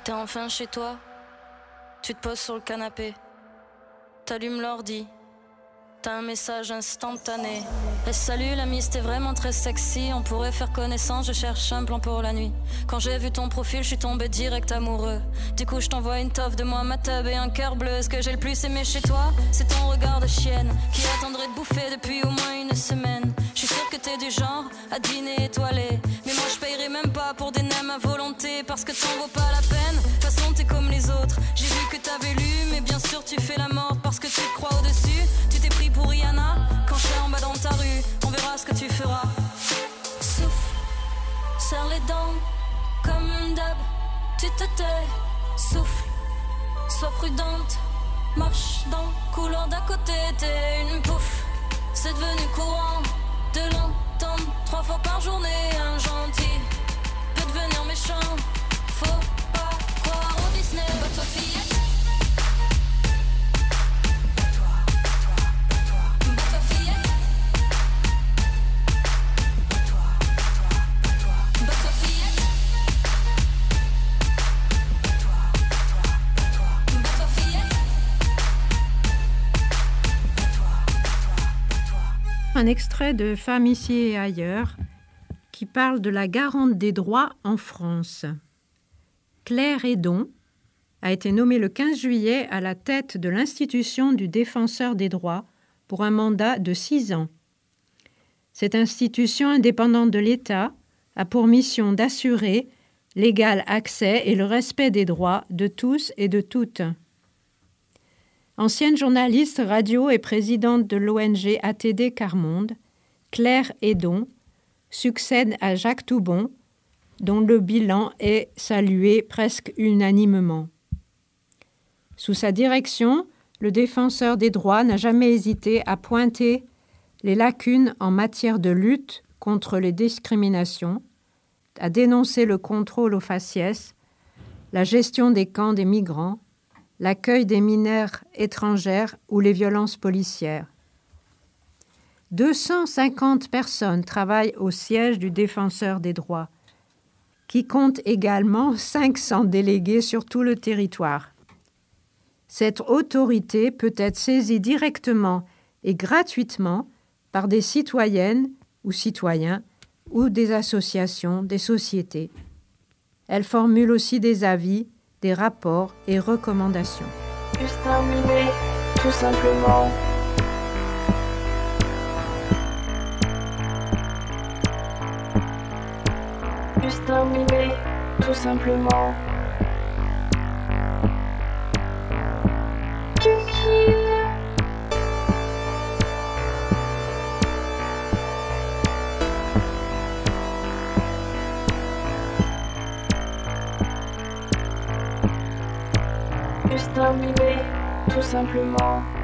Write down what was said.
T'es enfin chez toi, tu te poses sur le canapé, t'allumes l'ordi, t'as un message instantané. Et salut l'ami, c'était vraiment très sexy, on pourrait faire connaissance, je cherche un plan pour la nuit. Quand j'ai vu ton profil, je suis tombé direct amoureux. Du coup je t'envoie une toffe de moi, ma tub et un cœur bleu. Ce que j'ai le plus aimé chez toi, c'est ton regard de chienne qui attendrait de bouffer depuis au moins une semaine. Je suis sûr que t'es du genre à dîner étoilé, mais moi je payerai même pas pour des nems à volonté, parce que t'en vaut pas la peine. De toute façon t'es comme les autres, j'ai vu que t'avais lu, mais bien sûr tu fais la morte parce que tu te crois au-dessus. Tu t'es pris pour Rihanna, quand je serai en bas dans ta rue, on verra ce que tu feras. Souffle, serre les dents, comme d'hab, tu te tais. Souffle, sois prudente, marche dans le couloir d'à côté. T'es une pouffe, c'est devenu courant de l'entendre 3 fois par journée. Un gentil peut devenir méchant, faut pas croire au Disney. Bah toi fillette, un extrait de Femmes ici et ailleurs qui parle de la garante des droits en France. Claire Hédon a été nommée le 15 juillet à la tête de l'institution du Défenseur des droits pour un mandat de 6 ans. Cette institution indépendante de l'État a pour mission d'assurer l'égal accès et le respect des droits de tous et de toutes. Ancienne journaliste radio et présidente de l'ONG ATD Quart-Monde, Claire Hédon succède à Jacques Toubon, dont le bilan est salué presque unanimement. Sous sa direction, le Défenseur des droits n'a jamais hésité à pointer les lacunes en matière de lutte contre les discriminations, à dénoncer le contrôle aux faciès, la gestion des camps des migrants, l'accueil des mineurs étrangères ou les violences policières. 250 personnes travaillent au siège du Défenseur des droits, qui compte également 500 délégués sur tout le territoire. Cette autorité peut être saisie directement et gratuitement par des citoyennes ou citoyens ou des associations, des sociétés. Elle formule aussi des avis, des rapports et recommandations. Justin Mimé, tout simplement. Justin Mimé, tout simplement. Justin Mimé, tout simplement.